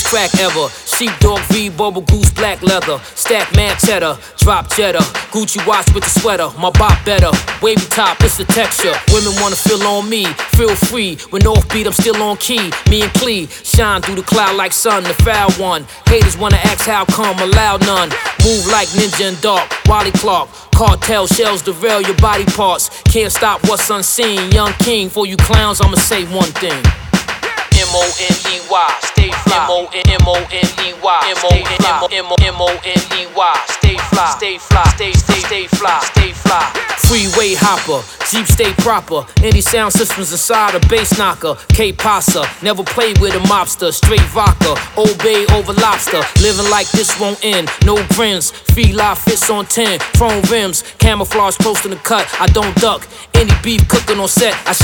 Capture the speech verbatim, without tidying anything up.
crack ever. Sheepdog V, bubble goose, black leather. Stack man cheddar, drop cheddar. Gucci watch with the sweater, my bop better. Wavy top, it's the texture. Women wanna feel on me, feel free. When offbeat, I'm still on key. Me and Clee shine through the cloud like sun, the foul one. Haters wanna ask how come, allow none. Move like ninja and dark, Wally Clark. Cartel shells derail your body parts. Can't stop what's unseen. Young king, for you clowns, I'ma say one thing. M O N E Y, stay fly. M O N M O N E Y, M O N M O N E Y, stay fly, stay fly, stay stay stay fly, stay fly. Freeway hopper, Jeep stay proper. Any sound systems inside a bass knocker. K-Pasa, never played with a mobster. Straight vodka, Old Bay over lobster. Living like this won't end, no grins. Fila fits on ten, chrome rims. Camouflage close to the cut, I don't duck. Any beef cooking on set, I